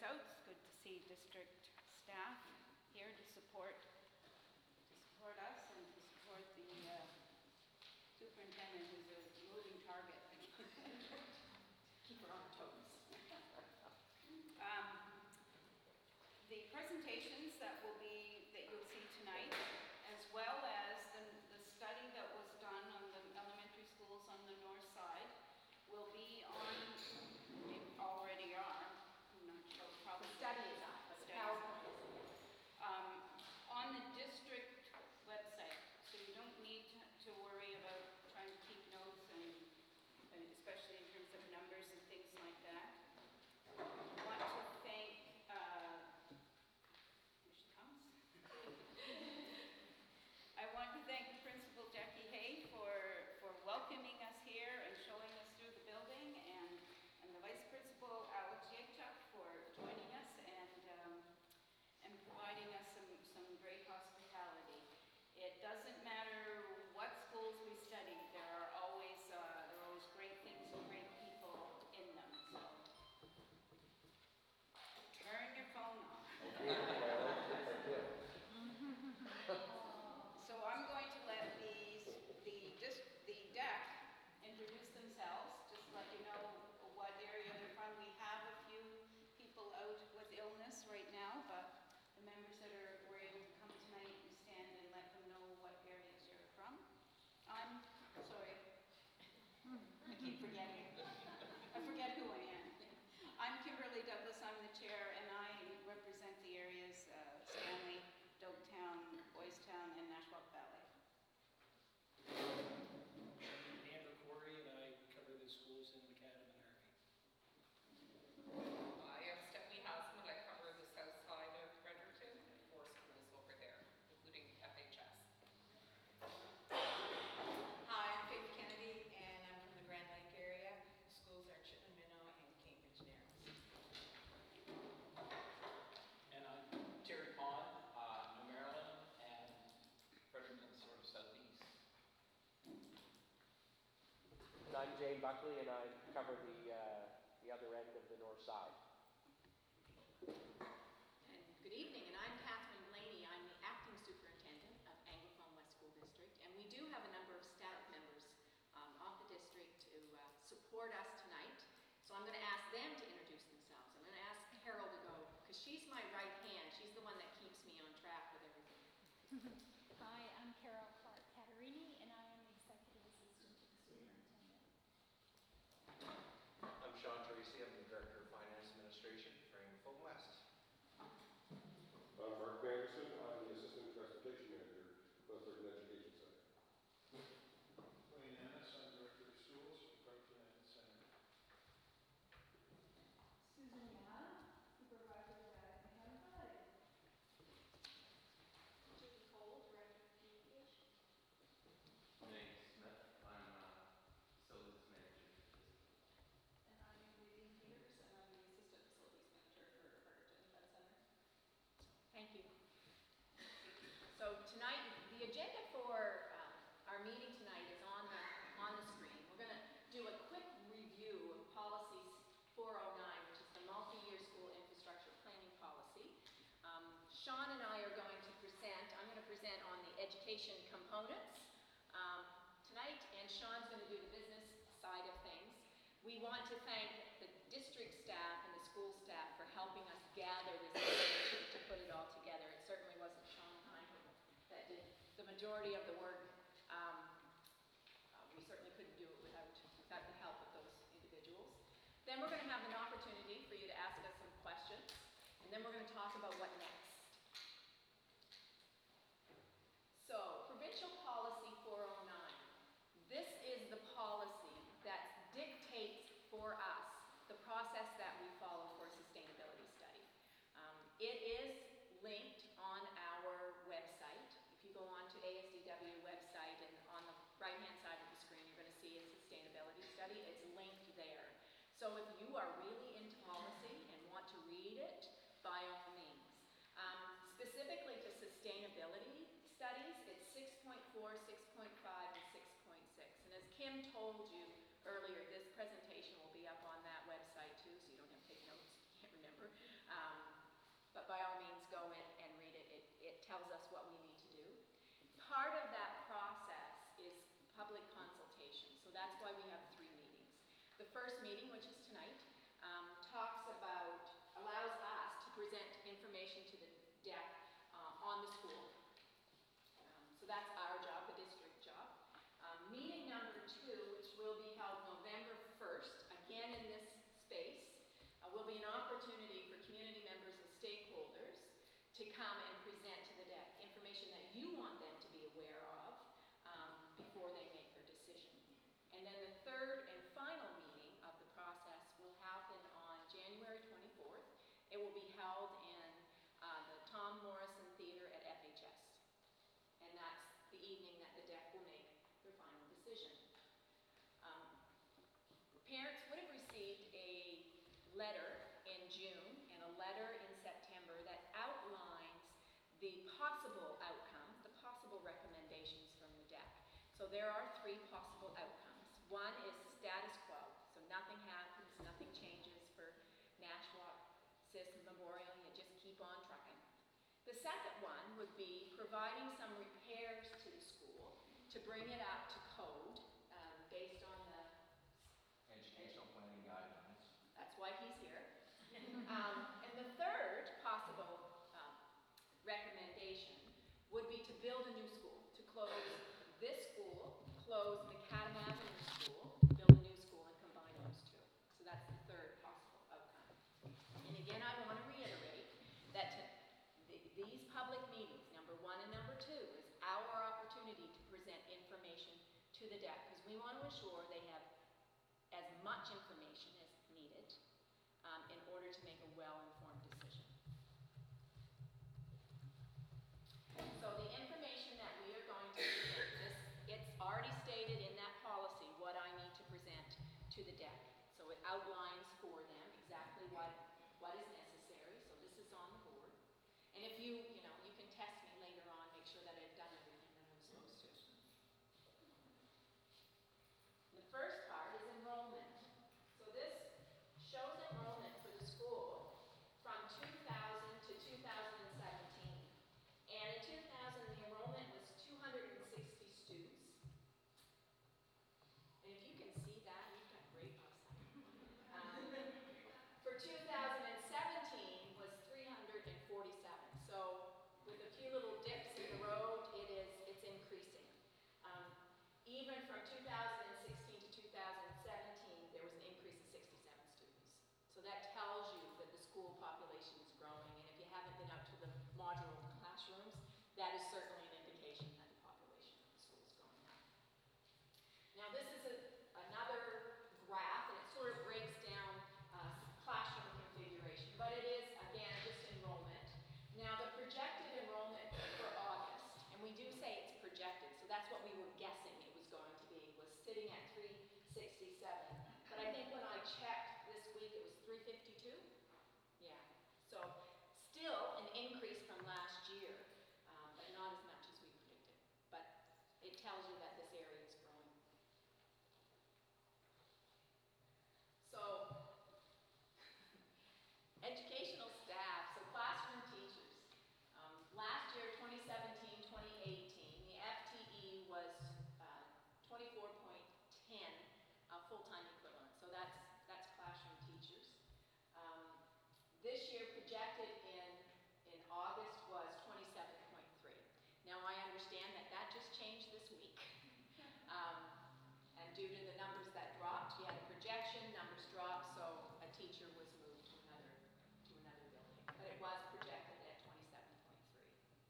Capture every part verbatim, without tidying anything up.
out. It's good to see district staff here to support to support us and to support the uh, superintendent, who's a moving target. Keep her on her toes. um, the presentations that will be that you'll see tonight, as well as the, the study that was done on the elementary schools on the north side, will be on. They already are. I'm not sure. Probably the study is on, but the PowerPoint isn't. Um, on the district website, so you don't need to, to worry about trying to keep notes, and, and especially in terms of numbers and things like that. I want to thank, uh, here she comes. I want to thank the principal, Jackie Hay, for, for welcoming us here and showing us through the building, and, and the vice principal, Alex Yachuk, for joining us and um, and providing us some, some great hospitality. It doesn't matter what schools we study, there are always uh, there are always great things and great people in them. So turn your phone off. So I'm going to let these the just the deck introduce themselves, just let you know what area they're from. We have a few people out with illness right now, but the members that are were able to come tonight, you stand and let them know what areas you're from. I'm sorry, I keep forgetting. I forget who I am. I'm Kimberly Douglas. I'm the chair, and I represent the areas uh, Stanley, Doketown, Boys Town, and Nashwauk Valley. I'm Andrew Corey, and I cover the schools in Macadam and Harvey. I am Stephanie Hasman. I cover the south side of Fredericton and four schools over there, including F H S. Hi, I'm Faith Kennedy, and I'm from the Grand Lake area. The schools are Chittenden Minnow and Cambridge Narrows. And I'm Terry Pond, uh, New Maryland, and Fredericton, sort of southeast. And I'm Jane Buckley, and I cover the uh, the other end of the north side. And good evening, and I'm Catherine Blaney. I'm the acting superintendent of Anglophone West School District, and we do have a number of staff members um, of the district to uh, support us tonight. So I'm going to ask them to introduce themselves. I'm going to ask Carol to go, because she's my right hand. She's the one that keeps me on track with everything. Hi, I'm Carol Clark Catarini, and I am the executive assistant to the superintendent. I'm Sean Tracy. I'm the director of finance administration for Anglophone West. I'm Mark Anderson. I'm the assistant transportation manager for the Fredericton Education Center. Wayne Ennis. I'm director of schools for Fredericton Ed Center. Susan Young, supervisor at Hamilton High. Judy Cole, director of communication. Nate Smith. I'm uh, facilities manager. And I'm Vivian Peters, and I'm the assistant facilities manager for Fredericton Ed Center. Thank you. So tonight, the agenda for uh, our meeting tonight is on the on the screen. We're going to do a quick review of policy four oh nine, which is the multi-year school infrastructure planning policy. Um, Sean and I are going to present. I'm going to present on the education components um, tonight, and Sean's going to do the business side of things. We want to thank the district staff and the school staff for helping us gather this information to put it all together. It certainly wasn't Sean and I that did the majority of the work. Um, uh, we certainly couldn't do it without, without the help of those individuals. Then we're going to have an opportunity for you to ask us some questions, and then we're going to talk about what next. So, Provincial Policy four oh nine. This is the policy that dictates for us the process that we follow for a sustainability study. Um, it is linked on our website. If you go on to A S D W website, and on the right-hand side of the screen, you're going to see a sustainability study. It's linked there. So if you are really into policy and want to read it, by all means. Um, specifically to sustainability studies, it's six point four, six point five, and six point six. And as Kim told you earlier, this presentation will be up on that website too, so you don't have to take notes if you can't remember. Uh, first meeting, which is tonight, um, talks about, allows us to present information to the deck uh, on the school. Um, So that's our job, the district job. Um, Meeting number two, which will be held November first, again in this space, uh, will be an opportunity for community members and stakeholders to come and present to the deck information that you want them to be aware of um, before they make their decision. And then the third and final meeting of the process will happen on January twenty-fourth. It will be held in uh, the Tom Morrison Theater at F H S. And that's the evening that the deck will make their final decision. Um, Parents would have received a letter in June and a letter in September that outlines the possible outcomes, the possible recommendations from the deck. So there are three possible outcomes. One is status quo, so nothing happens, nothing changes for Nashwauk Sis Memorial, you just keep on trucking. The second one would be providing some repairs to the school to bring it up to code um, based on the, Educational planning guidelines. that's why he's here. Um, and the third possible um, recommendation would be to build a new school, to close this school, close the Macadam Avenue School, build a new school and combine those two. So that's the third possible outcome. And again, I want to reiterate that to, th- these public meetings, number one and number two, is our opportunity to present information to the deck, because we want to ensure they have as much information as needed um, in order to make a well-informed decision. So the information that we are going to present, this, it's already stated in that policy what I need to present to the deck. So it outlines for them exactly what, what is necessary, so this is on the board. And if you, you know, you can test me later on, make sure that I've done everything that I'm supposed to. The first part is enrollment. So this shows enrollment for the school from two thousand to two thousand seventeen. And in two thousand, the enrollment was two hundred sixty students. And if you can see that, you've got great eyesight. Um, For two thousand seventeen was three hundred forty-seven. So with a few little dips in the road, it is, it's increasing. Um, Even from two thousand sixteen to two thousand seventeen, there was an increase of sixty-seven students. So that tells you that the school population is growing. And if you haven't been out to the modular classrooms, that is certainly an indication that the population of the school is going up. Now this is a, another graph, and it sort of breaks down uh, classroom configuration, but it is, again, just enrollment. Now the projected enrollment for August, and we do say it's projected, so that's what we were guessing it was going to be, was sitting at three sixty-seven. But I think when I checked this week, it was three fifty-two. Yeah, so still an increase from last year, um, but not as much as we predicted. But it tells you that this area is growing. So, educational staff, so classroom teachers. Um, last year, twenty seventeen, twenty eighteen, the F T E was uh, twenty-four point one zero uh, full-time equivalent. So that's that's classroom teachers. Um, this year projected in in August was twenty-seven point three. Now I understand that that just changed this week. Um, and due to the numbers that dropped, you had a projection, numbers dropped, so a teacher was moved to another to another building. But it was projected at twenty-seven point three.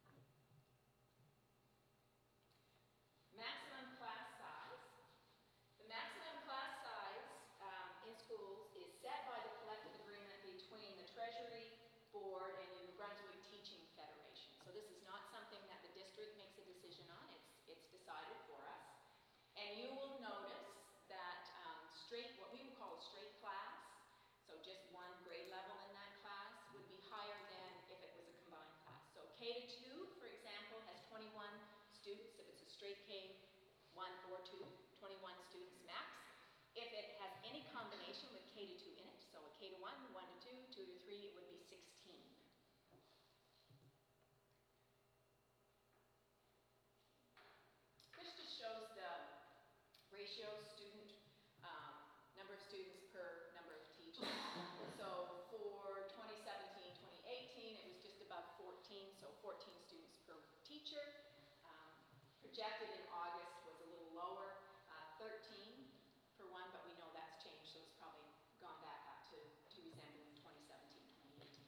Maximum class size. The maximum class size um, in schools is set by the collective agreement between the Treasury Board and the New Brunswick Teaching Federation. So this is not something that the district makes a decision on. It's, it's decided for us. And you will notice that um, straight, what we would call a straight class, so just one grade level in that class, would be higher than if it was a combined class. So K to two, for example, has twenty-one students. If it's a straight K, one or two, twenty-one students max. If it has any combination with K to two in it, so a K to one, one to two, two to three, it would be sixteen. This just shows the ratio student, um, number of students projected in August was a little lower, uh, thirteen for one, but we know that's changed, so it's probably gone back up to, to resembling twenty seventeen, twenty eighteen.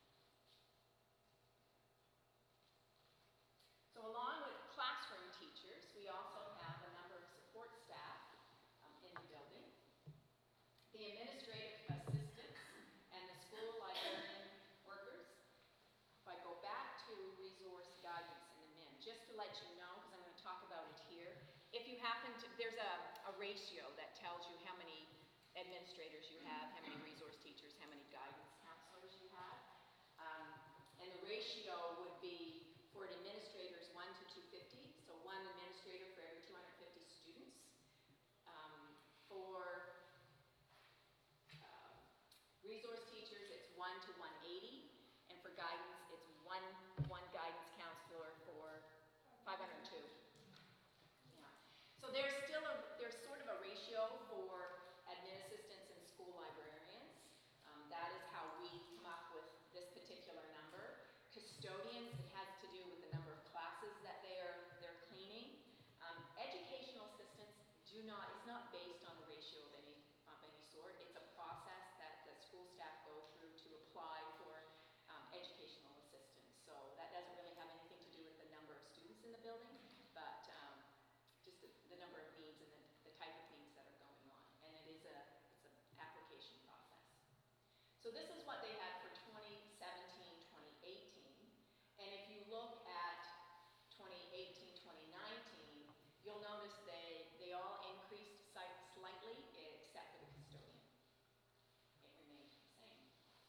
So along with classroom teachers, we also have a number of support staff um, in the building. The administrative assistants and the school librarian workers. If I go back to resource guidance in the M I N, just to let you know, because I'm going to talk about it here, if you happen to, there's a, a ratio that tells you how many administrators you have, how many resource teachers, how many guidance counselors you have. Um, and the ratio would be for an administrator is one to two hundred fifty, so one administrator for every two hundred fifty students. Um, for uh, resource teachers, it's one to one eighty, and for guidance, it's one, one guidance counselor for five hundred two. Yeah. So there's still a, there's sort of a ratio for admin assistants and school librarians. Um, that is how we come up with this particular number. Custodians, it has to do with the number of classes that they are they're cleaning. Um, educational assistants do not, it's not based on a ratio of any of any sort. It's a process that the school staff go through to apply for um, educational assistance. So that doesn't really have anything to do with the number of students in the building, but um, just the, the number of needs and the, the type of needs that are going on. And it is a it's an application process. So this is what they had for twenty seventeen, twenty eighteen. And if you look at twenty eighteen, twenty nineteen, you'll notice they, they all increased si- slightly, except for the custodian. It remained the same.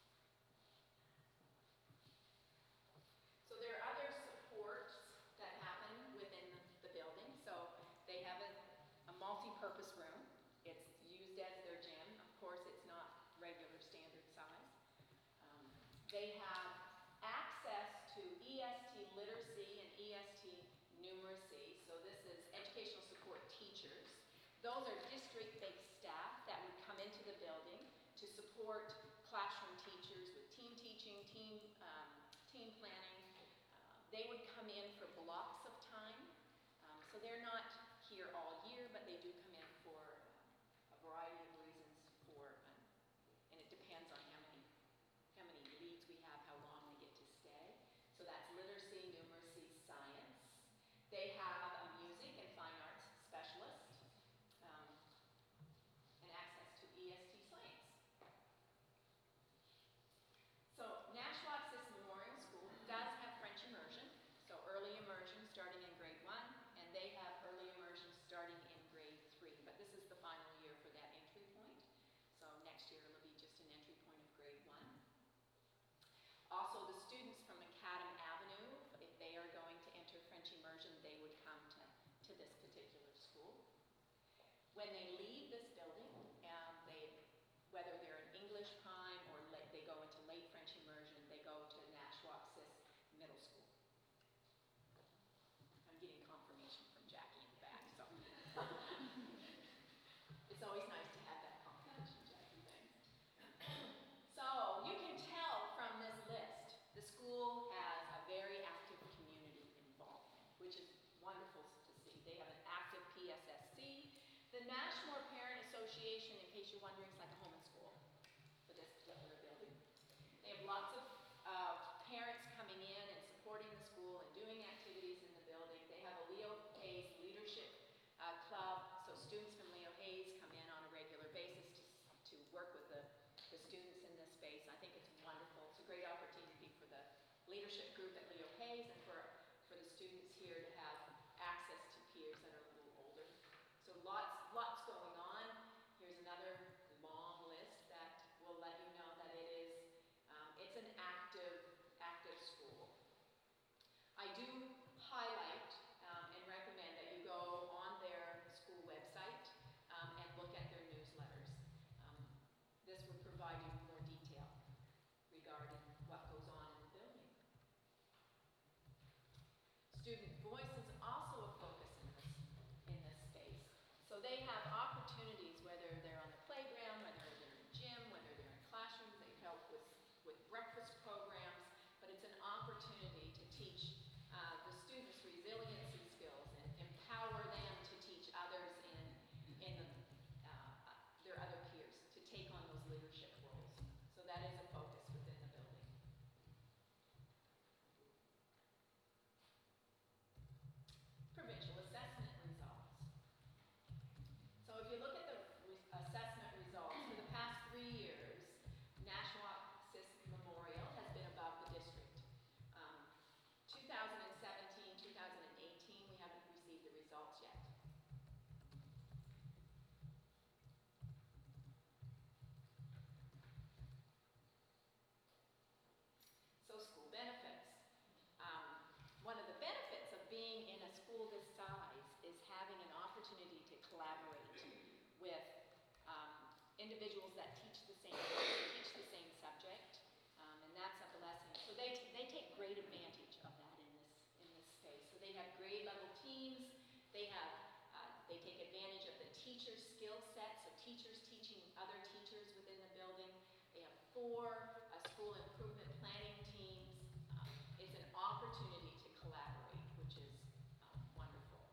So there are other supports that happen within the building. So they have a, a multi-purpose room. It's used as their gym. Of course, it's not regular standard size. Um, they have access to E S T literacy and E S T numeracy. So this is educational support teachers. Those are district-based staff that would come into the building to support classroom teachers with team teaching, team, um, team planning. Uh, they would come in for blocks of time. Um, so they're not here all year, but they do come in for uh, a variety of reasons for, um, and it depends on how many, how many leads we have, how long they get to stay. So that's literacy, numeracy, science. They have a music and fine arts specialist, um, and access to E S T science. So Nashwaak System Memorial School does have French immersion, so early immersion starting in grade one, and they have early immersion starting in grade three. But this is the final year for that entry point. So next year it'll be just an entry point of grade one. Also, the students from Macadam Avenue, if they are going to enter French immersion, they would come to, to this particular school. When they leave this building, um, they, whether they're in English prime or late, they go into late French immersion, they go to Nashwaak Sys Middle School. I'm getting confirmation from Jackie in the back, so. It's always nice to have that confirmation, Jackie, thanks. So you can tell from this list, the school has a very active community involvement, which is wonderful to see. They have an active P S S C. The Nashmore Parent Association, in case you're wondering, is like a home and school for this particular building. They have lots of uh, parents coming in and supporting the school and doing activities in the building. They have a Leo Hayes Leadership uh, Club, so students from Leo Hayes come in on a regular basis to, to work with the, the students in this space. I think it's wonderful. It's a great opportunity for the leadership group at Leo Hayes and for, for the students here to have access to peers that are a little older. So lots, lots going on. Here's another long list that will let you know that it is, um, it's an collaborate with um, individuals that teach the same teach the same subject, um, and that's at the lesson. So they they take great advantage of that in this in this space. So they have grade level teams. They have uh, they take advantage of the teacher's skill set. So teachers teaching other teachers within the building. They have four uh, school improvement planning teams. Um, it's an opportunity to collaborate, which is um, wonderful.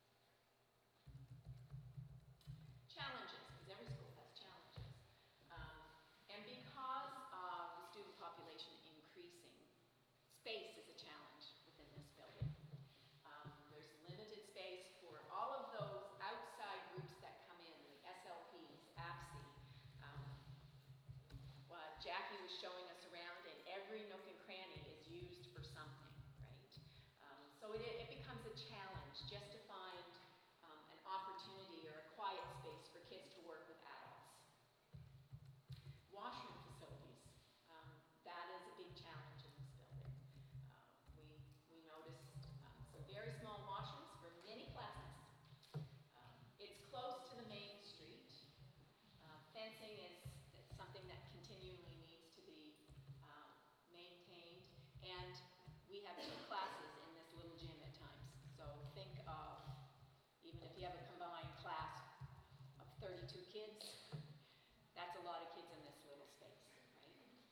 Challenges, because every school has challenges. Um, and because of the student population increasing, space is a challenge within this building. Um, there's limited space for all of those outside groups that come in, the S L Ps, A P S I. Um, well, Jackie was showing us around, and every nook and cranny is used for something, right? Um, so it, it becomes a challenge just to find um, an opportunity or a quiet space for kids to work with adults. Washroom facilities, um, that is a big challenge in this building. Uh, we, we noticed um, some very small washrooms for many classes. Um, it's close to the main street. Uh, fencing is is something that continually needs to be um, maintained. And we have two classes in this little gym at times. So think of, even if you have a combined class of thirty-two kids, that's a lot of kids in this little space, right?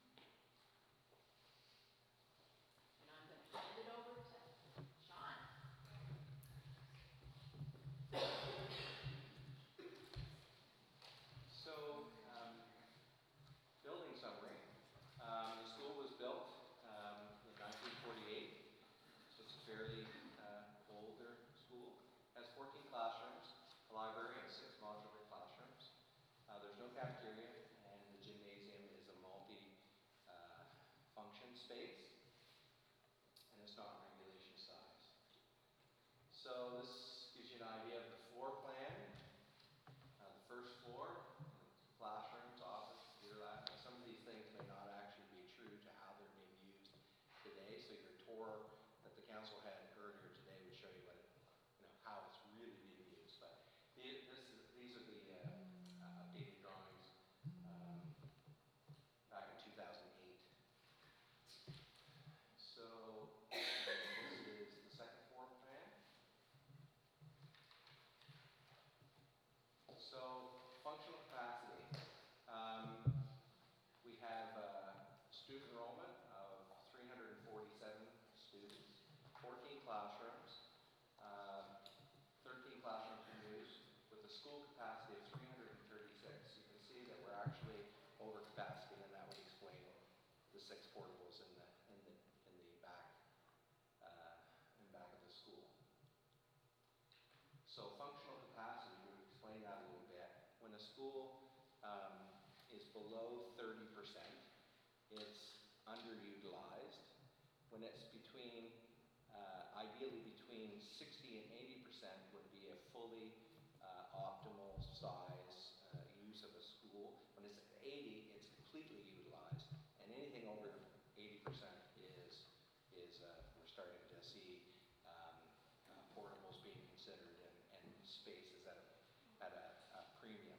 And I'm going to hand it over to Sean. So, um, building summary. Um, the school was built um, in nineteen forty-eight, so it's a fairly uh, older school. It has fourteen classrooms, a library, and six modular classrooms. Uh, there's no cafeteria, and the gymnasium is a multi-function space, and it's not regulation size. So this gives you an idea of the floor plan. Uh, the first floor, classrooms, office, computer lab. Some of these things may not actually be true to how they're being used today. So your tour that the council had earlier today would show you what, it, you know, how it's really being used. But the, this is, these are the uh, uh, updated drawings um, back in two thousand eight. So this is the second floor plan. So functional capacity. Um, we have uh, student enrollment of three hundred forty-seven students, fourteen classrooms, uh, thirteen classrooms in use, with a school capacity of three hundred thirty-six. You can see that we're actually over capacity, and that would explain the six portables in the in the in the back uh, in back of the school. So functional capacity, we would explain that a little bit. When a school um, is below thirty percent, it's underutilized. When it's between, uh, ideally between sixty and eighty percent would be a fully uh, optimal size uh, use of a school. When it's at eighty, it's completely utilized, and anything over eighty percent is is uh, we're starting to see um, uh, portables being considered, and, and space is at a, at a, a premium.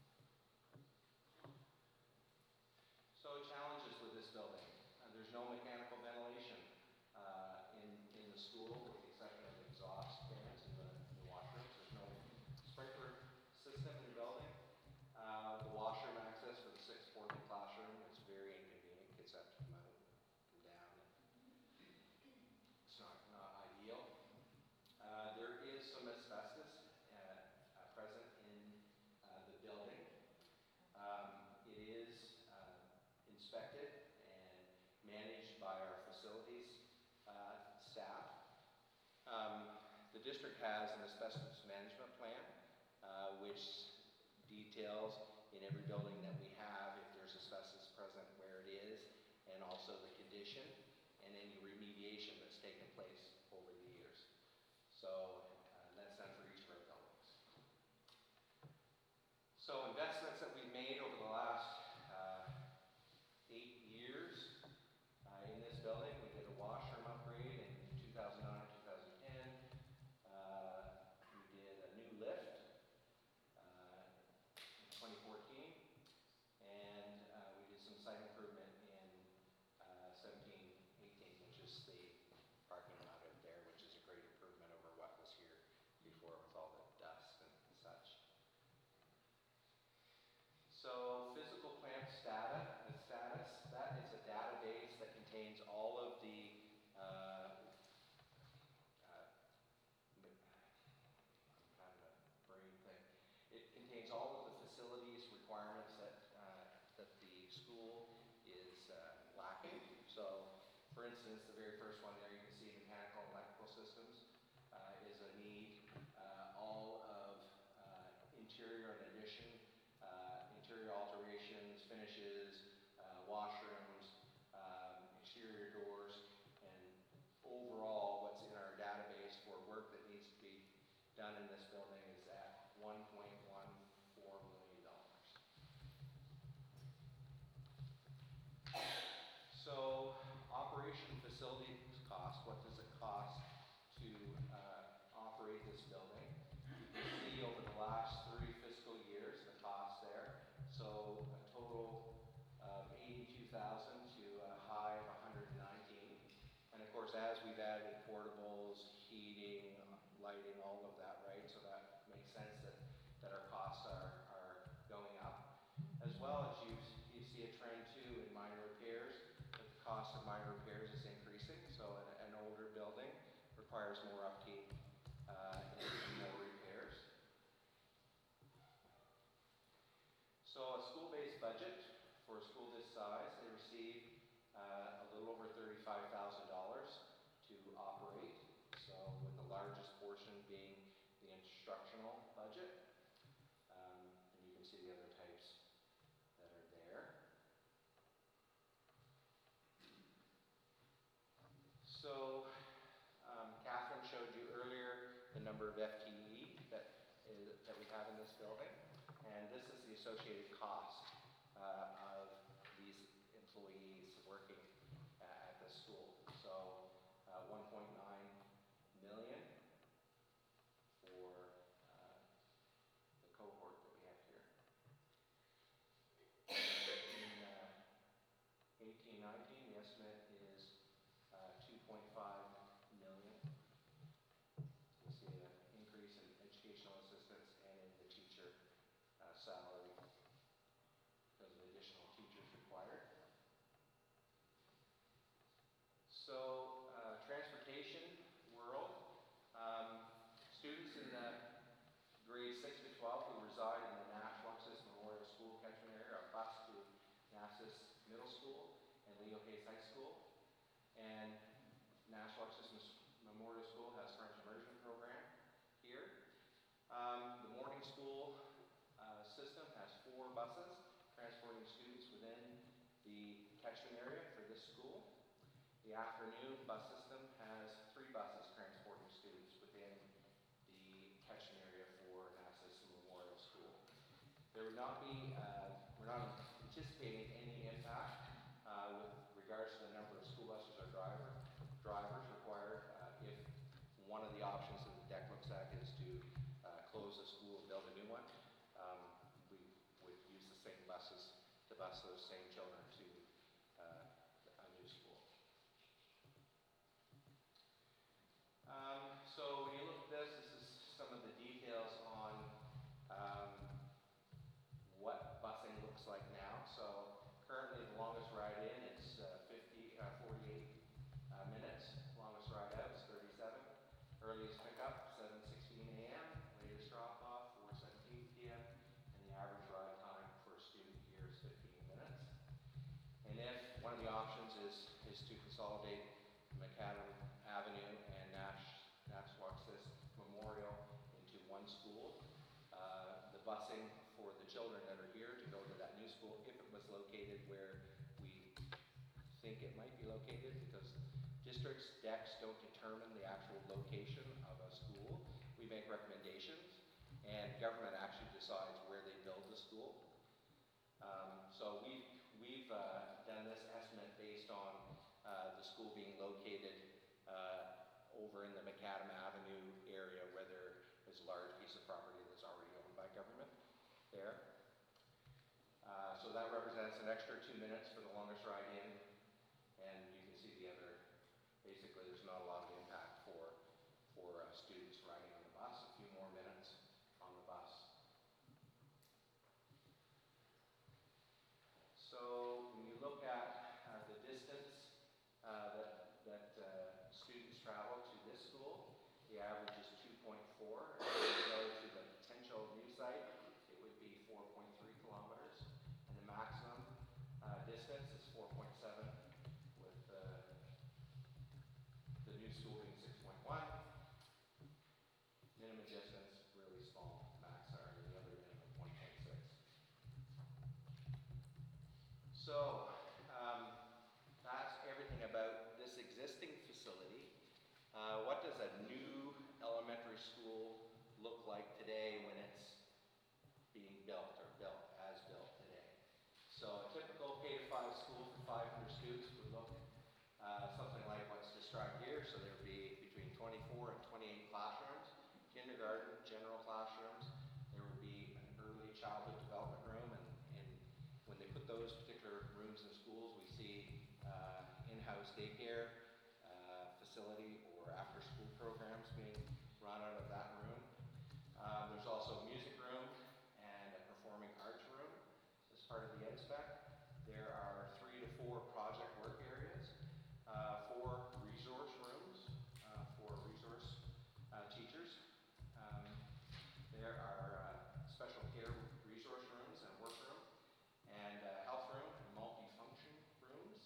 So challenges with this building. Uh, there's no mechanical ventilation uh, in, in the school, with the exception of exhaust fans in the, in the washrooms. There's no sprinkler system in the building. Uh, the washroom access for the sixth floor classroom is very inconvenient. Kids have to come out and come down. It's not, not ideal. Uh, there is some asbestos uh, uh, present in uh, the building. Um, it is uh, inspected and managed by our facilities uh, staff. Um, the district has an asbestos management plan, uh, which details in every building that we have if there's asbestos present, where it is, and also the condition and any remediation that's taken place over the years. So uh, that's done for each of our buildings. So investments that we've made over the last uh, eight years uh, in this building. We did a washroom upgrade in two thousand nine, two thousand ten. Uh, we did a new lift So physical plant stata, uh, status, that is a database that contains all of the uh, uh, I'm having a brain thing. It contains all of the facilities requirements that uh, that the school is uh, lacking. So, for instance, the very first one there, you can see mechanical and electrical systems uh, is a need. Uh, all of uh, interior and addition, uh, interior alterations, finishes, uh, washrooms, um, exterior doors, and overall what's in our database for work that needs to be done in this building is at one point one four million dollars. So, operation facilities cost, what does it cost to uh, operate this building? You can see over the last three fiscal years the cost there. So, a total of eighty-two thousand to a high of one hundred nineteen. And of course, as we've added portables, heating, lighting, all of that, right? So that makes sense that, that our costs are, are going up. As well as you, you see a trend too in minor repairs, that the cost of minor repairs is increasing. So an, an older building requires more upkeep uh, and more repairs. So a school-based budget for a school this size, they receive uh, a little over thirty-five thousand dollars to operate. So with the largest portion being the instructional budget. Um, and you can see the other types that are there. So um, Catherine showed you earlier the number of F T E that, is, that we have in this building. And this is the associated cost uh, of these employees working uh, at the school. So uh, one point nine million for uh, the cohort that we have here. In uh, eighteen nineteen, the estimate is uh, two point five million. You see an increase in educational assistance and in the teacher uh, salary because of additional teachers required. So, uh, transportation world, um, students in the grades six to twelve who reside in the Nashwaaksis Memorial School catchment area are bused to Nassau Middle School and Leo Case High School. And Nashwaaksis Memorial School has French immersion program here. Um, the morning school uh, system has four buses transporting students within the catchment area for this school. The afternoon bus system has three buses transporting students within the catchment area for Nassau Memorial School. There would not be, uh, we're not anticipating any impact uh, with regards to the number of school buses or driver, drivers required uh, if one of the options that the deck looks at is to uh, close a school and build a new one. Um, we would use the same buses to bus those same children to uh, a new school. Um, so when you look at this, this is some of the details on um, what busing looks like now. So currently the longest ride in is uh, fifty, uh, forty-eight uh, minutes. Longest ride out is thirty-seven. Earliest pickup, seven sixteen a m Latest drop off, four seventeen p m And the average ride time for a student here is fifteen minutes. And if one of the options is, is to consolidate Macadam Avenue and Nash, Nashwaaksis Memorial into one school, uh, the busing for the children that are here to go to that new school, if it was located where we think it might be located, because districts, decks don't determine the actual location of a school. We make recommendations, and government actually decides where they build the school. Um, so we've, we've uh, done this estimate based on uh, the school being located uh, over in the Macadam Avenue area where there is a large piece of property that's already owned by government there. Uh, so that represents an extra two minutes for the longest ride in, and you can see the other, basically there's not a lot of impact for, for uh, students riding on the bus, a few more minutes on the bus. So when you look at uh, the distance uh, that, that uh, students travel to this school, the average is two point four. If you go to the potential new site, it would be four point three kilometers. And the maximum uh, distance is four point seven, with uh, the new school being six point one. Minimum distance, really small, max are the other minimum, one point six. So, um, that's everything about this existing facility. Uh, what does a new elementary school look like today when it's being built or built as built today? So a typical K to five school for five hundred students would look uh, something like what's described here. So there would be between twenty-four and twenty-eight classrooms, kindergarten, general classrooms. There would be an early childhood development room, and, and when they put those particular rooms in schools, we see uh, in-house daycare uh, facility or after-school programs being run out of that room. Um, there's also a music room and a performing arts room as part of the ed spec. There are three to four project work areas, uh, four resource rooms uh, for resource uh, teachers. Um, there are uh, special care resource rooms and work room, and uh, health room and multi-function rooms.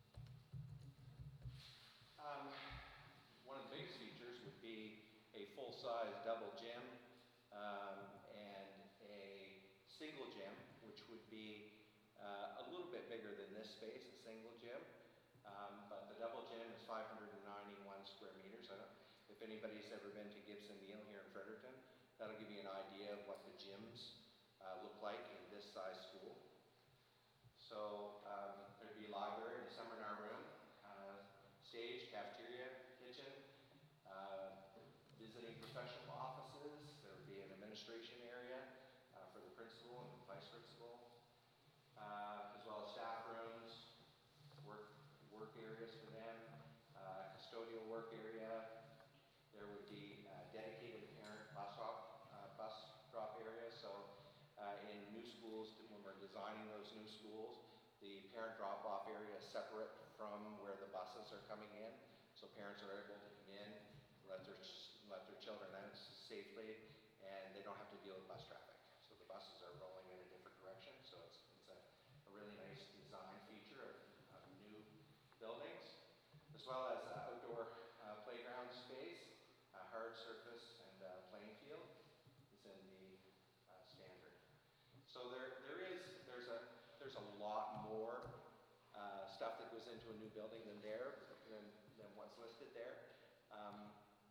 Um, one of the biggest features would be a full-size double gym um, and a single gym, which would be uh, a little bit bigger than this space, a single gym. Um, but the double gym is five hundred ninety-one square meters. I don't, if anybody's ever been to Gibson Neal here in Fredericton, that'll give you an idea of what the gyms uh, look like in this size school. So um, there'd be a library, a seminar room, uh, stage, cafeteria, kitchen, uh, visiting professional offices. There would be an administration area uh, for the principal and the vice principal, uh, as well as staff rooms, work work areas for them, uh, custodial work area. There would be uh, dedicated parent bus stop, uh, bus drop area. So uh, in new schools, when we're designing those new schools, the parent drop-off area is separate from where the buses are coming in. So parents are able to come in, let their, let their children out safely, and they don't have to deal with bus traffic. So the buses are rolling in a different direction. So it's, it's a, a really nice design feature of, of new buildings, as well as uh, outdoor uh, playground space, uh, hard surface, and uh, playing field is in the uh, standard. So there, there is, there's a, there's a lot more uh, stuff that goes into a new building than there, than, than what's listed there. Um,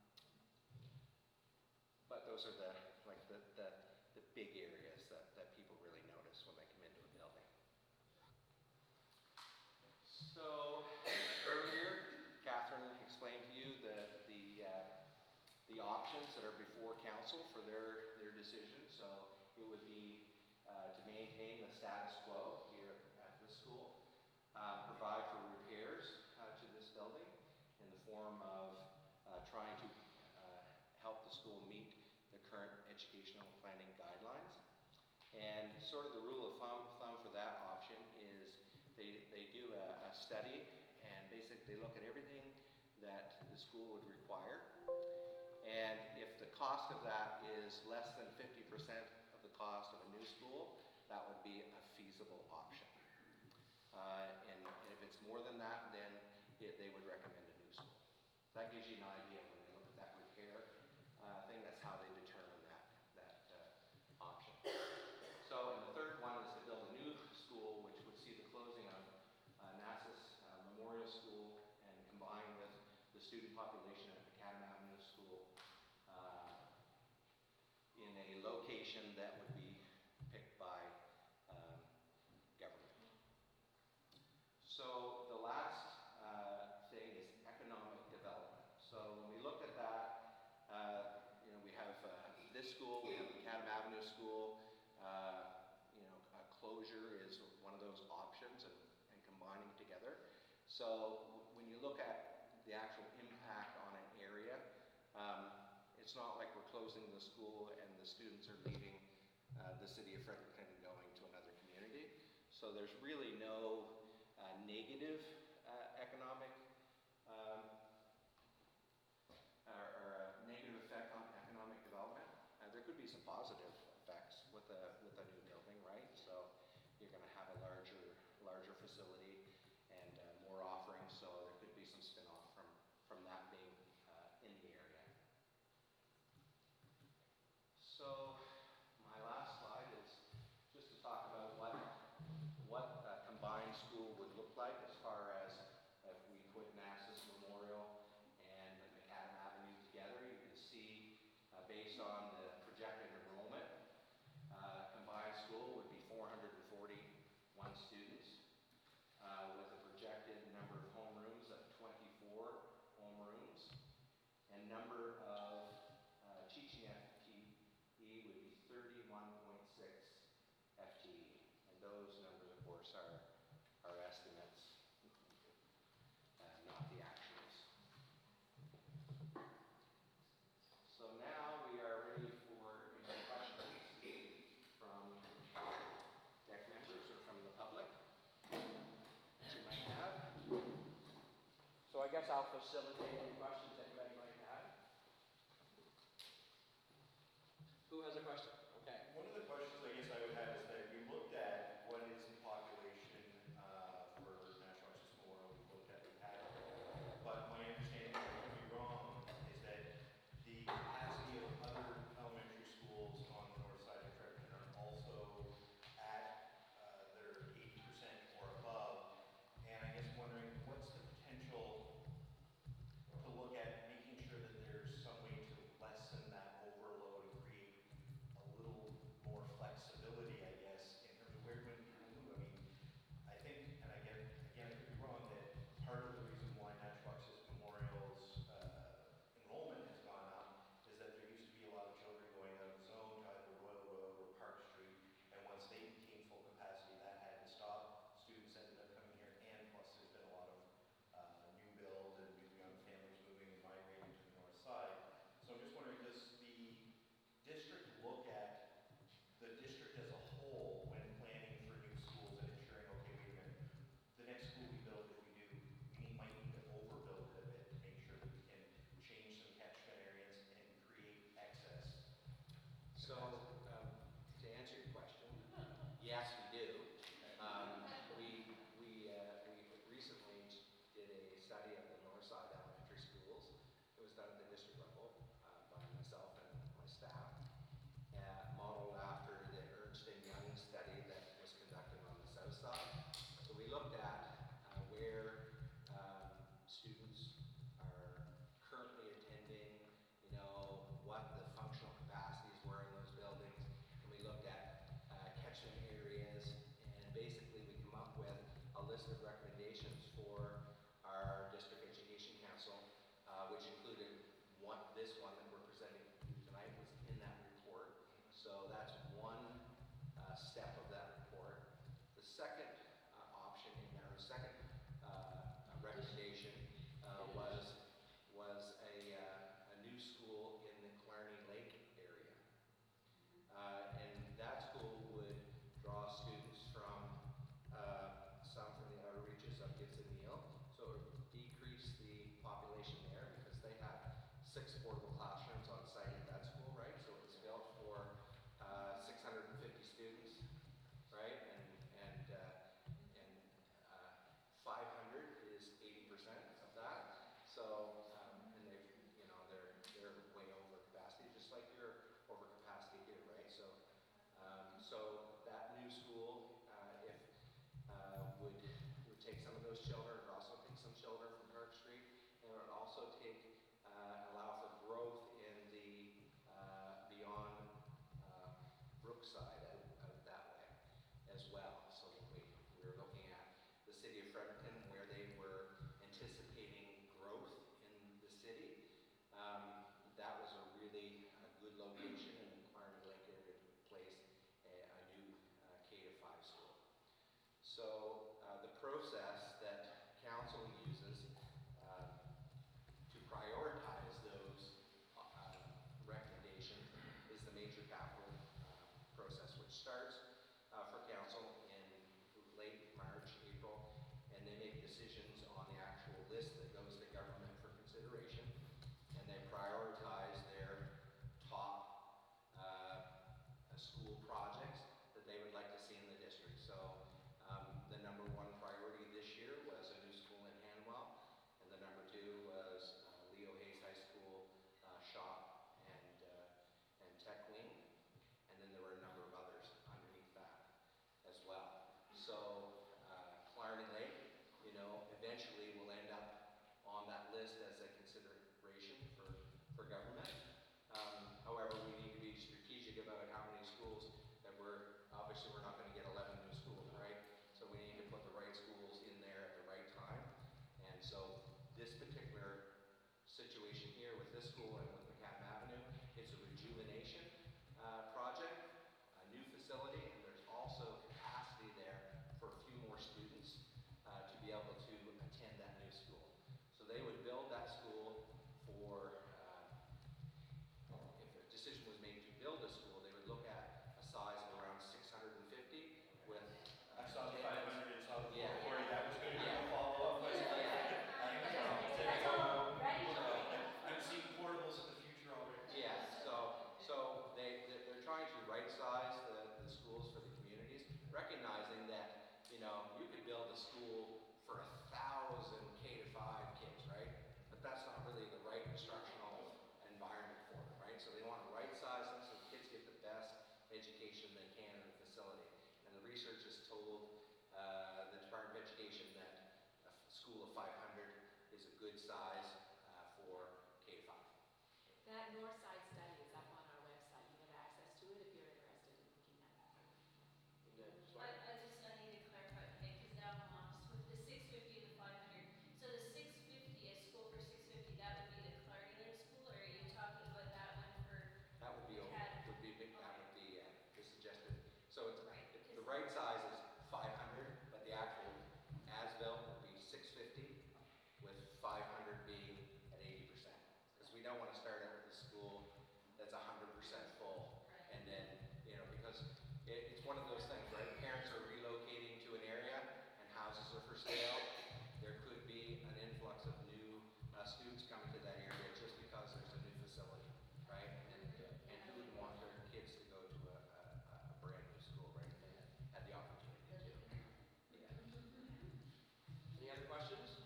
but those are the, like the, the, the big areas that, that people really notice when they come into a building. So earlier, Catherine explained to you the, the, uh, the options that are before council for their, their decision. So it would be uh, to maintain the status quo here at this school, uh, provide for repairs uh, to this building in the form of uh, trying to uh, help the school meet the current educational planning guidelines. And sort of the rule of thumb, thumb for that option is they, they do a, a study, and basically look at everything that the school would require. And if the cost of that is less than fifty percent of the cost of a new school, that would be a feasible option. Uh, and, and if it's more than that, then it, they would recommend a new school. That gives you an idea when they look at that repair uh, thing. That's how they determine that, that uh, option. So, and the third one is to build a new school, which would see the closing of uh, Nassas uh, Memorial School and combine with the student population at Macadam Avenue School uh, in a location that would be picked by um, government. So the last uh, thing is economic development. So when we look at that, uh, you know, we have uh, this school, we have Macadam Avenue School. Uh, you know, a closure is one of those options, and, and combining together. So when you look at the actual impact on an area, um, it's not like we're closing the school and the students are leaving uh, the city of Fredericton and going to another community. So So there's really no uh, negative uh, economic um, or, or a negative effect on economic development. Uh, there could be some positive effects with a with a new building, right? So you're going to have a larger larger facility and uh, more offerings. So there could be some spin-off from from that being uh, in the area. So my last slide is just to talk about what what a combined school would look like as far as if we put Nasus Memorial and Macadam Avenue together. You can see uh, based on the projected enrollment, uh, combined school would be four hundred forty-one students uh, with a projected number of homerooms of twenty-four homerooms and number of uh, teaching F T E would be thirty-one point six F T E. And those numbers, of course, are, are estimates, uh, not the actuals. So now we are ready for any questions from deck members or from the public that you might have. So I guess I'll facilitate any questions anybody might have. Who has a question? Okay. One of the questions I guess I would have is that we looked at what is the population uh, for National Access Memorial, we looked at the pattern. But my understanding, I could be wrong, is that the capacity of other elementary schools on the north side of Fredericton are also at uh, their eighty percent or above. And I guess wondering, what's the potential to look at making sure that there's some way to lessen that overload and create a little more flexibility, I guess, in terms of where when people move. I mean, I think, and I get, again, I could be wrong, that part of the reason why Natural Access Memorial's uh, enrollment has gone up is that there used to be a lot of children going out of zone to either Royal Road or Park Street, and once they became full capacity, that had to stop. Students ended up coming here, and plus there's been a lot of uh, new build and new young families moving and migrating to the north side. So I'm just wondering, does the district look at the district as a whole when planning for new schools and ensuring, okay, wait a minute, the next school we build, if we do, we need, might need to overbuild it a bit to make sure that we can change some catchment areas and create excess. So, um, to answer your question, yes, we do. Um, we we uh, we recently did a study of the north side elementary schools. It was done at the district level uh, by myself and my staff, uh, modeled after the Ernst and Young study that was conducted on the south side. So we looked at uh, where um, students are currently attending, you know, what the functional capacities were in those buildings, and we looked at uh, catchment areas, and basically we come up with a list of recommendations for our district education council, uh, which included one, this one that we're presenting to you tonight was in that report. So that's one uh, step of that report. The second uh, option in there, the second uh, recommendation uh, was was a, uh, a new school in the Killarney Lake area. Uh, and that school would draw students from uh, some from the outer reaches of Gibson Neal. So it would decrease the population there because they have six portable classrooms on site at that school, right? So it was built for uh, six hundred fifty students, right? And and uh, and uh, five hundred is eighty percent of that. So um, and they, you know, they're they're way over capacity, just like you're over capacity here, right? So um, so that new school, uh, if uh, would would take some of those children, would also take some children from Park Street, and it would also take uh, allow for growth in the uh, beyond uh, Brookside out, out that way as well. So we, we were looking at the city of Fredericton, where they were anticipating growth in the city. Um, that was a really a good location in the Killarney Lake area to place a, a new uh, K to five school. So uh, the process that council uses uh, to prioritize those uh, recommendations is the major capital uh, process, which starts uh, for council in late So uh, Clarendon Lake, you know, eventually will end up on that list as a consideration for, for government. Um, however, we need to be strategic about how many schools that we're, obviously we're not going to get eleven new schools, right? So we need to put the right schools in there at the right time. And so this particular situation here with this school and with Macadam Avenue, it's a rejuvenation uh, project, a new facility, and there's also capacity there for a few more students uh, to be able to attend that new school. So they would build that school for, uh, if a decision was made to build a school, they would look at a size of around six hundred fifty with. I saw the five hundred and saw the four Yeah. forty, that was gonna be Yeah. a follow-up, but Yeah. I think so. That's all ready. I'm seeing portables in the future already. Yeah, so, so they, they're they're trying to right-size the, the schools for the communities, recognizing that, you know, you could build a school for a thousand K to five kids, right? But that's not really the right instructional environment for them, right? So they want to right-size them so the kids get the best education they can in the facility. And the research has told uh, the Department of Education that a f- school of five hundred is a good size uh, for K to five. That north side study is up on our website. You have access to it if you're interested in looking at it. Yeah, I, I just, I need to clarify, okay, because now I'm lost with the six fifty and the five hundred. So the six fifty, a school for six fifty, that would be the Clarendon school, or are you talking about that one for? That would be, Academy? would be, big. That would be uh, the suggested. So it's, Right, it- the because- right size is five hundred, but the actual as-built would be six fifty, with five hundred being at eighty percent. Because we don't want to start out with a school that's one hundred percent full, and then, you know, because it, it's one of those things, right? Parents are relocating to an area, and houses are for sale. There could be an influx of new uh, students coming to that area just because there's a new facility, right? And, and who would want their kids to go to a, a, a brand new school, right? If they had the opportunity to. Yeah. Any other questions?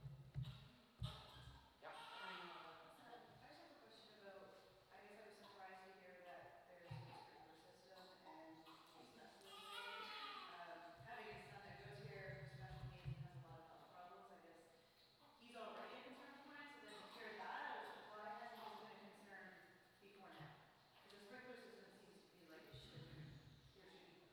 Yeah. I just have a question about, I guess I was surprised to hear that there's a sprinkler system and he's not still there. Um, having a son that goes here for special needs and has a lot of health problems, I guess he's already a concern of mine, so then to hear that, I was like, why hasn't this been a concern before now? Because the sprinkler system seems to be like it should, there should be.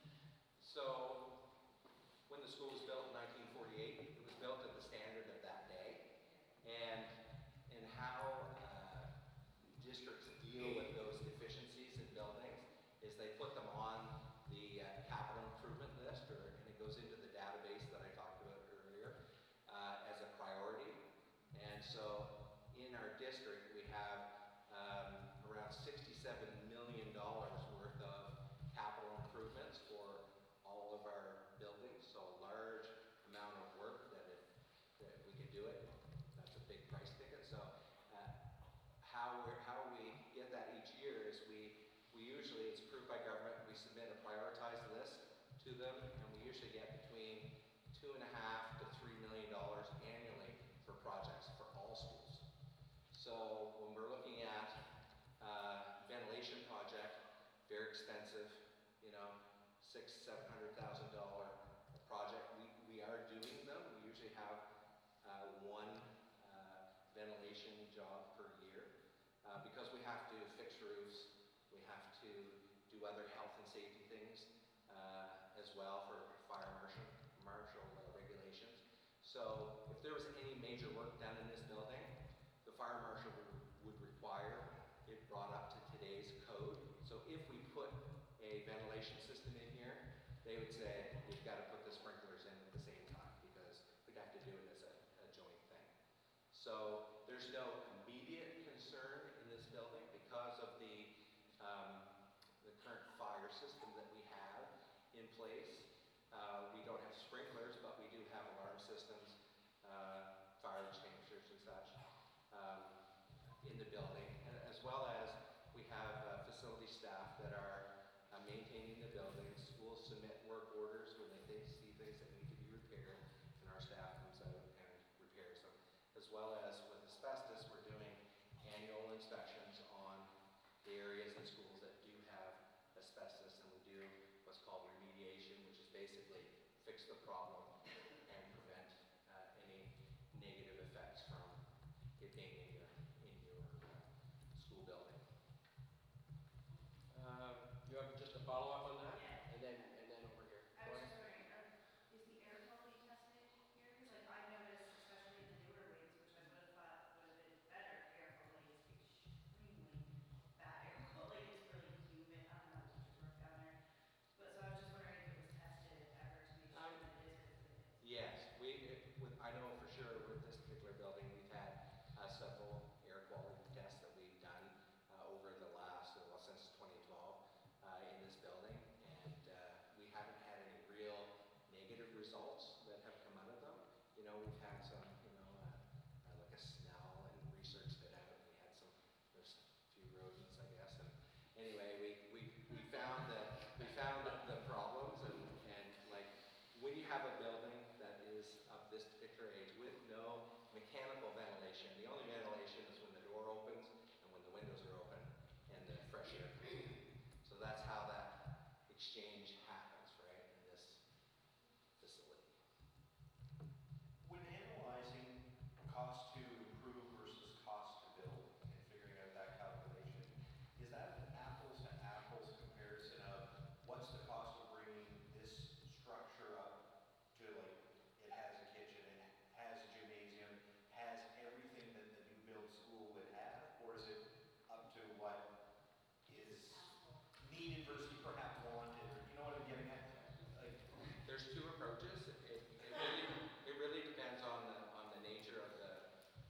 So, when the school was built in nineteen forty-eight, it was built at the standard of that day. And, and how uh, districts deal with those deficiencies in buildings is they put them on the uh, capital improvement list, or, and it goes into the database that I talked about earlier uh, as a priority. And so, in our district, we have um, around sixty-seven million dollars worth of capital improvements for all of our buildings, so a large amount of work that if, that if we could do it, that's a big price ticket. So uh, how we how we get that each year is we, we usually, it's approved by government, we submit a prioritized list to them, and we usually get between two and a half to three million dollars annually for projects for all schools. So when we're looking at uh, ventilation project, very expensive, you know, six, seven hundred thousand dollar project. We, we are doing them. We usually have uh, one uh, ventilation job per year uh, because we have to fix roofs. We have to do other health and safety things uh, as well for fire marshal, marshal uh, regulations. So if there was any major work done in this building, the fire marshal would, would require it brought up to today's code. So if we put a ventilation system in here, they would say, we've got to put the sprinklers in at the same time because we'd have to do it as a, a joint thing. So there's no immediate concern in this building because of the, um, the current fire system that we have in place. Uh, we don't have sprinklers, but we do have alarm systems, uh, fire extinguishers and such um, in the building, and as well as we have uh, facility staff that are uh, maintaining the buildings. Schools submit work orders when they think, see things that need to be repaired, and our staff comes out and repairs them. As well as with asbestos, we're doing annual inspections on the areas in schools that do have asbestos, and we do what's called remediation, which is basically fix the problem and prevent uh, any negative effects from it being in your, in your uh, school building. Uh, you have just a follow-up on that? Yeah. And then, and then over here. I Go was ahead. just wondering, um, is the air quality tested here? Because like I noticed, especially in the newer wings, which I would have thought would have been better, air quality is extremely bad air quality. It's really humid. I don't know how teachers work down there. But so I was just wondering if it was tested ever to make sure Um, that it is as it is. Yes, we, with, I know for sure with this particular building, we've had uh, several air quality tests that we've done uh, over the last, well, since twenty twelve uh, in this building, and uh, we haven't had any real negative results that have come out of them. You know, we've had some, you know, uh, uh, like a smell and research that out. We had some, there's a few rodents, I guess, and anyway, we, we, we found that, we found the the problems, and, and like, when you have a building that is of this particular age with no mechanical ventilation, the only ventilation is when the door opens and when the windows are open and the fresh air comes in. So that's how that exchange happens, right, in this facility. When analyzing cost to improve versus cost to build and figuring out that calculation, is that an apples to apples comparison of what's the cost of bringing this structure up to like, it has a kitchen, it has a gymnasium, has everything that the new build school would have? Or is it up to what is needed versus perhaps wanted, or you know what I'm getting at? Like, There's two approaches. It, it really, it really depends on the, on the nature of the,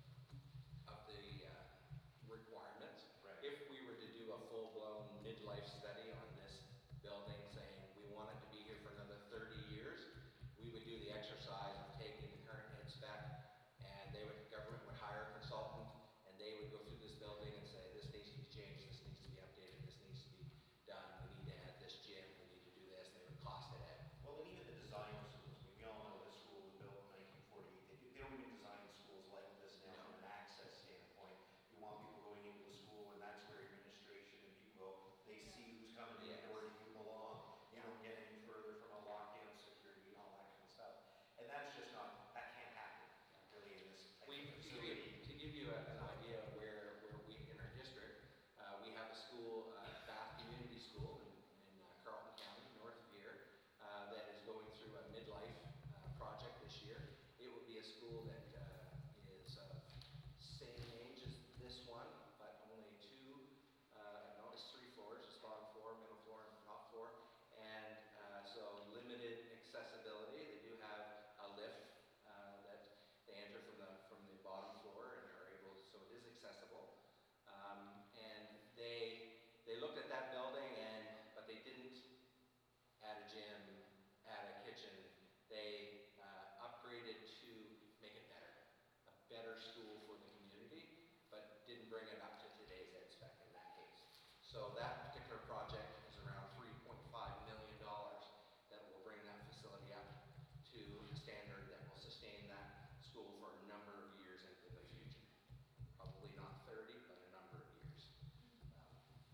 of the uh, requirements. Right. If we were to do a full-blown midlife study on this building, saying we want it to be here for another thirty years, we would do the exercise of taking the current head spec, and they would, government would hire a consultant, and they would go through this building and say, this needs to be changed, this needs to be updated, this needs to be done, we need to add this gym, we need to do this, and they would cost it out. well, and even the design of schools, we all know this school was built in nineteen forty-eight. They do- they don't even design schools like this now from an access standpoint. You want people going into a school, and that's where administration and people, they see who's coming in, and where you belong. You don't get any further from a lockdown security and all that kind of stuff. And that's just not, that can't happen really in this type We, of to give you, facility. to give you a- an idea of where, where we, in our district, uh, we have a school, uh, Bath Community School in, in uh, Carlton County, north of here, uh, that is going through a midlife uh, project this year. It would be a school that uh, is of same age as this one, but only two, uh, no, it's three floors, it's bottom floor, middle floor, and top floor. And uh, so limited accessibility. They do have a lift uh, that they enter from the, from the bottom floor and are able, so it is accessible. Um, and they, they looked at that building and, but they didn't add a gym, add a kitchen. They uh, upgraded to make it better, a better school for the community, but didn't bring it up to today's ed spec in that case. So that particular project is around three point five million dollars that will bring that facility up to a standard that will sustain that school for a number of years into the future. Probably not thirty, but a number of years. Um,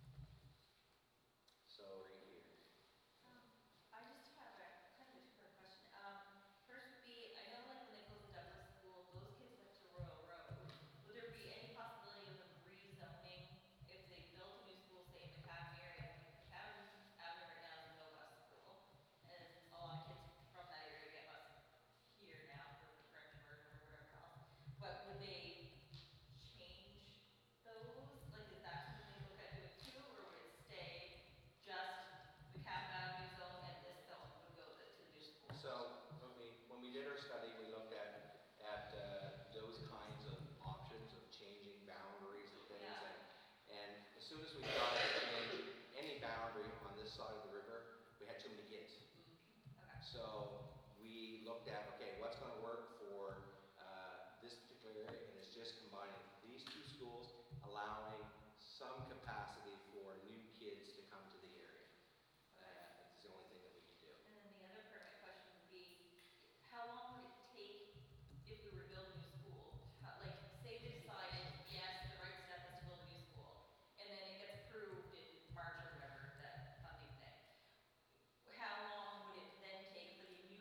So right here. Um, I just have a kind of a two-part question. Um, first would be, I know like when they closed the Douglas School, those kids went to Royal Road. Would there be any possibility of them rezoning if they built a new school, say in the Macadam area? Macadam Avenue right now is a no-bus school, and a lot of kids from that area get bused here now for correct immersion or whatever else. But would they change those? Like, is that something they look at doing too, or would it stay just the Macadam Avenue zone and this zone would go to to the new school? So when we, when we did our study, we looked at, at uh, those kinds of options of changing boundaries and things. Yeah. And, and as soon as we tried to change any boundary on this side of the river, we had too many kids. Okay. So we looked at, okay, what's going to work for uh, this particular area, and it's just combining these two schools, allowing some capacity for new kids to come to the area. Uh, it's the only thing that we can do. And then the other part of my question would be, how long would it take if we were to build a new school? How- Like, say we decided, yes, the right step is to build a new school, and then it gets approved in March or whatever, that funding thing. How long would it then take for the new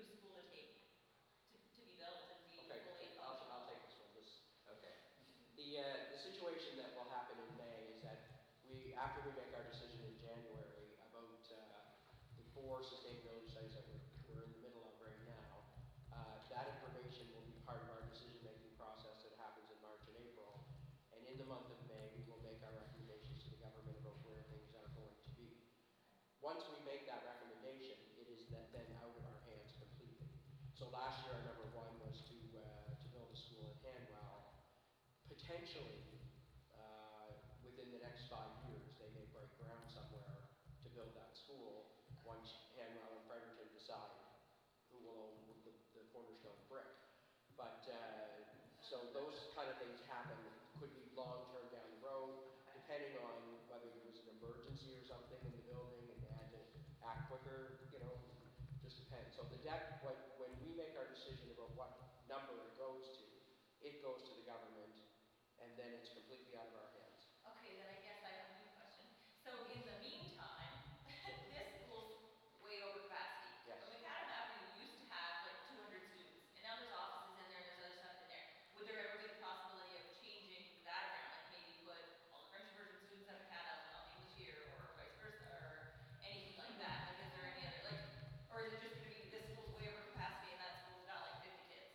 after we make our decision in January about uh, the four sustainability studies that we're, we're in the middle of right now, uh, that information will be part of our decision-making process that happens in March and April. And in the month of May, we will make our recommendations to the government about where things are going to be. Once we make that recommendation, it is then, then out of our hands completely. So last year, our number one was to, uh, to build a school in Hanwell. Potentially, uh, within the next five years, they may break ground somewhere to build that school once Hanwell and Fredericton decide who will own the, the cornerstone brick. But, uh, so those kind of things happen, could be long-term down the road, depending on whether there was an emergency or something in the building and they had to act quicker, you know, just depends. So the debt, when, when we make our decision about what number it goes to, it goes to the government, and then it's completely out of our hands. Okay, then I guess I have a new question. So in the meantime, this school's way over capacity. Yes. But Macadam Avenue used to have like two hundred students, and now there's offices in there, and there's other stuff in there. Would there ever be the possibility of changing that around, like maybe put all the French immersion students at Macadam and all the English here, or vice versa, or anything like that? Like, is there any other, like, or is it just gonna be this school's way over capacity and that school's got like fifty kids?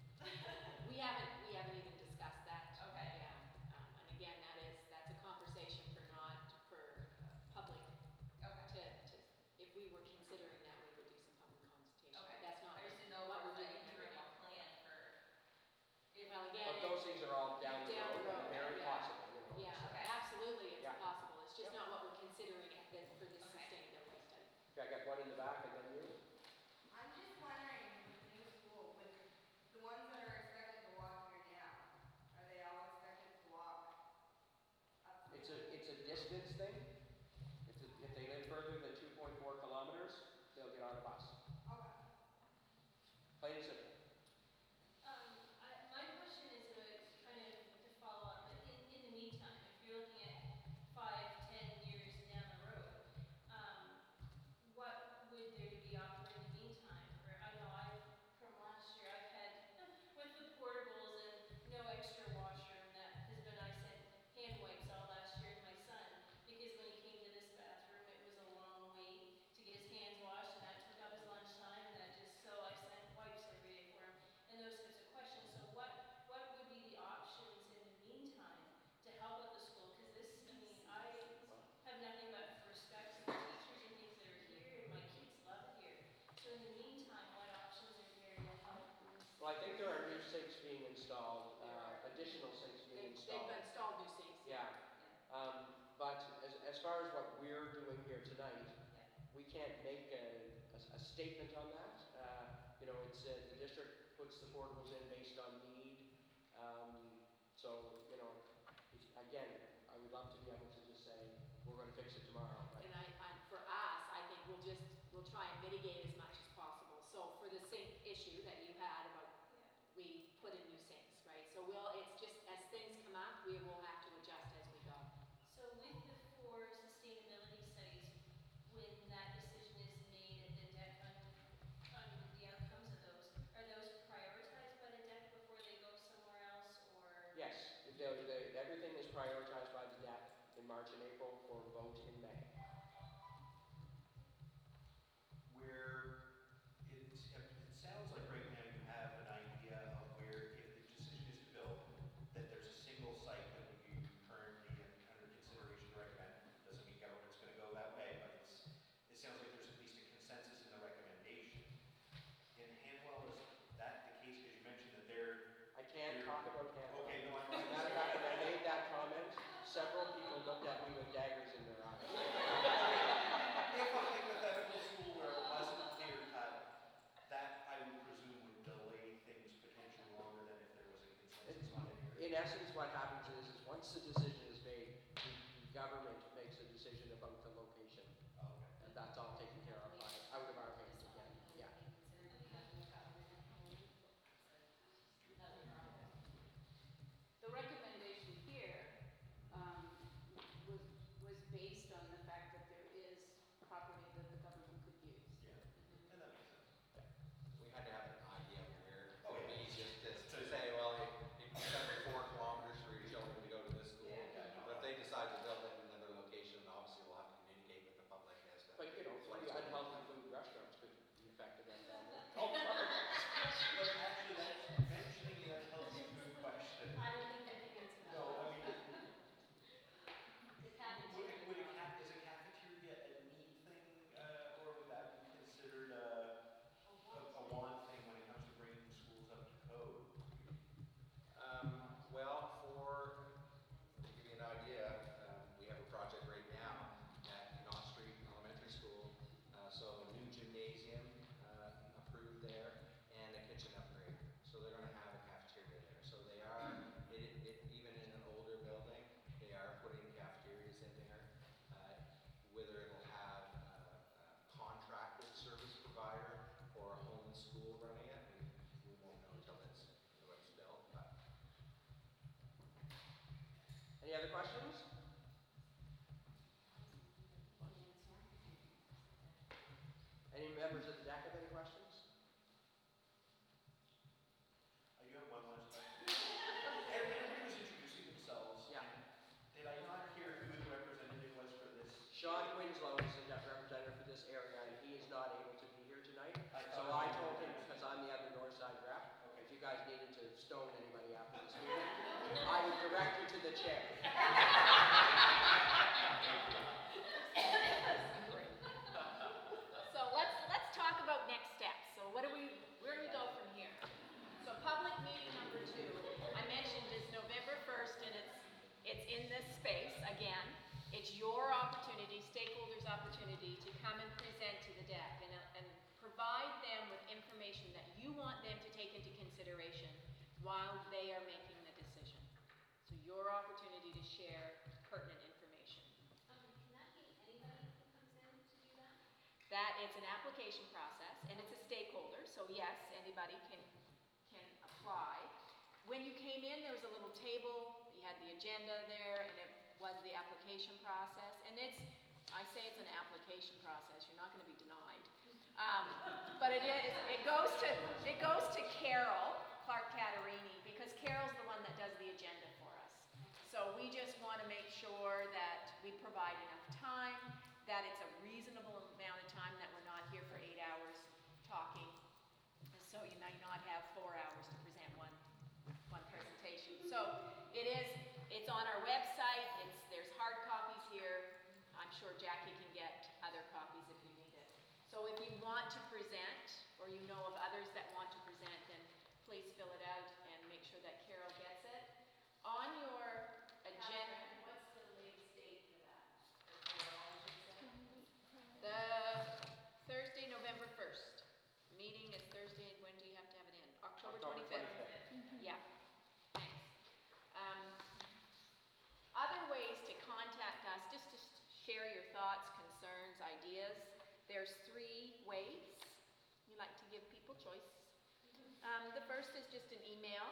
We haven't, we haven't even discussed that. Okay. Yeah, um, and again, that is, that's a conversation for not, for uh, public, Okay. to, to, if we were considering that, we would do some public consultation. Okay. That's not I just didn't know what what we're we're doing doing, here. hearing a plan for. if- Well, again, But those things are all down the Down the road, and road, very yeah. possible, you know. Yeah, so. Okay. absolutely, it's Yeah. possible. It's just Yep. not what we're considering at this, for this Okay. sustainability study. Okay, I got one in the back, and then you. I'm just wondering, with the new school, with the ones that are expected to walk here now, are they all expected to walk up? to It's the- a, it's a distance thing. It's a, if they live further than two point four kilometers, they'll get on a bus. Okay. Plain and simple. Um, I, my question is a kind of to follow up, but in, in the meantime, if you're looking at five, ten years down the road, um, what would there be offered in the meantime? Or I know I, from last year, I've had, with the portables and no extra washroom, that has been, I sent hand wipes all last year to my son, because when he came to this bathroom, it was a long wait to get his hands washed, and that took up his lunchtime, and that just, so I sent wipes every day for him, and those types of questions. So what, what would be the options in the meantime to help out the school? Because this, I mean, I have nothing but respect for the teachers and things that are here, and my kids love it here. So in the meantime, what options are there to help? Well, I think there are new sinks being installed, uh, additional sinks being They've, they've installed. installed new sinks. Yeah. Um, but as, as far as what we're doing here tonight, we can't make a, a, a statement on that. Uh, you know, it's, uh, the district puts the portables in based on need. Um, so, you know, it's, again, I would love to be able to just say, we're gonna fix it tomorrow, but And I, I, for us, I think we'll just, we'll try and mitigate as much as possible. So for the sink issue that you had about, we put in new sinks, right? So we'll, it's just, as things come up, we will have to adjust as we go. So with the four sustainability studies, when that decision is made at the deck on, on the outcomes of those, are those prioritized by the deck before they go somewhere else, or? yes, the, the, everything is prioritized by the D E P in March and April for vote in May. Where it, it sounds like right now you have an idea of where if the decision is to build, that there's a single site that would be currently under consideration to recommend. Doesn't mean government's gonna go that way, but it's, it sounds like there's at least a consensus in the recommendation. In Hanwell, is that the case? Because you mentioned that they're, I can't talk about Canada. okay, no, I'm. As a matter of fact, when I made that comment, several people looked at me with daggers in their eyes. If a hypothetical school where it wasn't clear cut, that I would presume would delay things potentially longer than if there was a consensus on it. In essence, what happens is, is once the decision is made, the, the government makes a decision about the location. Oh, okay. And that's all taken care of by, out of our hands again, yeah. The recommendation here um, was, was Sean Winslow is the representative for this area, and he is not able to be here tonight. So I told him, because I'm the other north side rep, if you guys needed to stone anybody after this meeting, I would direct you to the chair. So let's, let's talk about next steps. So what do we, where do we go from here? So public meeting number two, I mentioned is November first, and it's, it's in this space, again. It's your opportunity, stakeholders' opportunity, to come and present to the D E C and, uh, and provide them with information that you want them to take into consideration while they are making the decision. So your opportunity to share pertinent information. Um, can that be anybody who comes in to do that? That it's an application process, and it's a stakeholder, so yes, anybody can, can apply. When you came in, there was a little table, you had the agenda there, and it was the application process, and it's, I say it's an application process, you're not gonna be denied. Um, but it is, it goes to, it goes to Carol Clark Caterini, because Carol's the one that does the agenda for us. So we just wanna make sure that we provide enough time, that it's a reasonable amount of time, that we're not here for eight hours talking. So you might not have four hours to present one, one presentation. So it is, it's on our website, it's, there's hard copies here. I'm sure Jackie can get other copies if you need it. So if you want to present, or you know of others that want to present, then please fill it out and make sure that Carol gets it. On your agenda, what's the latest date for that? The Thursday, November first. Meeting is Thursday, when do you have to have it in? October twenty-fifth? Yeah, thanks. Um, Other ways to contact us, just to share your thoughts, concerns, ideas, there's three ways. We like to give people choice. Um, the first is just an email.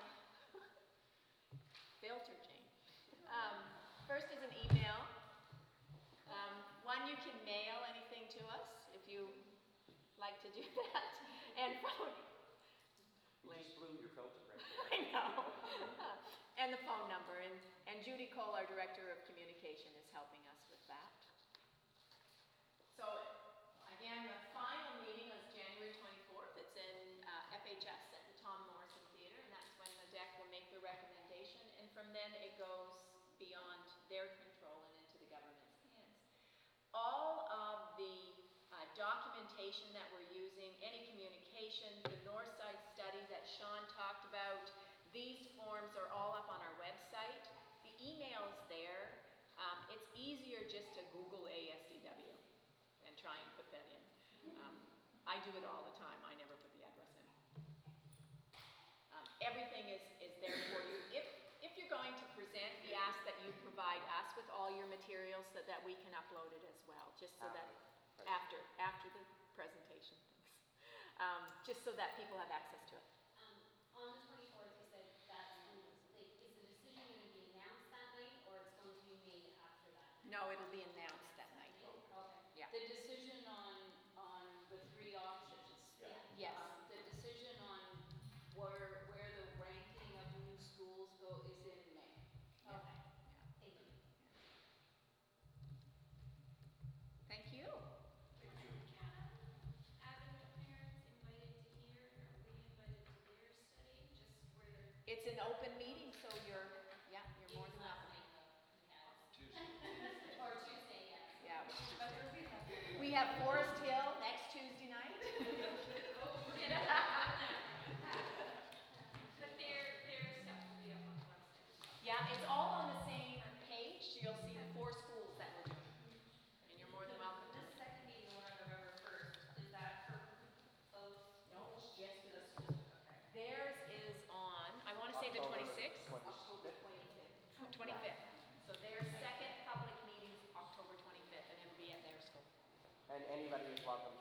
Filter change. Um, first is an email. Um, one, you can mail anything to us if you like to do that. And phone. You just blew your filter right I know. And the phone number. And, and Judy Cole, our Director of Communication, is helping us with that. So, again, the final meeting is January twenty-fourth. It's in uh, F H S at the Tom Morrison Theatre, and that's when the D E C will make the recommendation. And from then, it goes beyond their control and into the government's hands. All of the uh, documentation that we're using, any communication, the Northside study that Sean talked about, these forms are all up on our website. The email is there. Um, it's easier just to Google A S D W and try and put that in. Um, I do it all the time. I never put the address in. Um, everything is, is there for you. If, if you're going to present, we ask that you provide us with all your materials so that we can upload it as well, just so that after, after the presentation, um, just so that people have access to it. Um, on the twenty-fourth, you said that, um, like, is the decision going to be announced that night, or it's going to be made after that? No, it'll be announced that night. Okay. Yeah. The decision on, on the three options. Yeah. Yes. Um, The decision on where, where the ranking of new schools go is in May. Okay. Thank you. Thank you. Avenue parents invited to hear, are we invited to their study, just where they're? It's an open meeting, so you're, yeah, you're more than welcome. Or Tuesday, yes. Yeah. We have Forest Hill next Tuesday night. But their, their stuff will be up on the website. Yeah, it's all on the same page, so you'll see the four schools that we're doing. And you're more than welcome to. The second meeting, the one on November first, is that for both? No, just for the schools. Theirs is on, I want to say the twenty-sixth? October twenty-fifth. twenty-fifth. So their second public meeting is October twenty-fifth, and it'll be at their school. And anybody is welcome